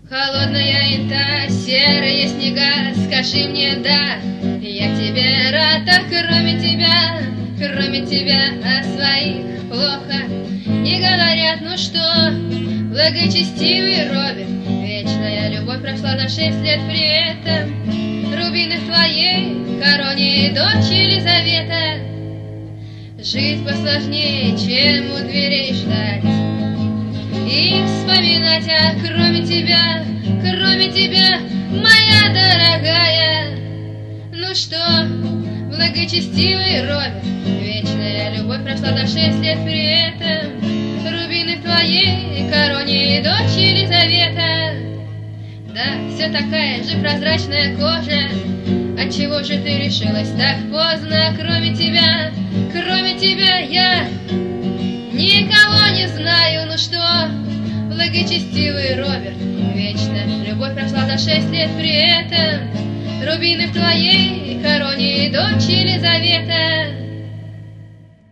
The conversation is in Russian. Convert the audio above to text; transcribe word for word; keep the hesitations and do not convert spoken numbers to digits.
Холодная инта, серые снега, скажи мне да, я тебе рад, а кроме тебя, кроме тебя о своих плохо не говорят. Ну что, благочестивый Роберт, вечная любовь прошла на шесть лет, при этом рубины в твоей короне, дочь Елизавета. Жить посложнее, чем у дверей ждать и вспоминать, а кроме тебя, кроме тебя, моя дорогая. Ну что, благочестивый Роберт, вечная любовь прошла на шесть лет, при этом рубины в твоей короне, дочь Елизавета. Да, все такая же прозрачная кожа, отчего же ты решилась так поздно? Кроме тебя, кроме тебя я никого не знаю. Ну что, благочестивый Роберт, вечно любовь прошла за шесть лет, при этом рубины в твоей короне, дочь Елизавета.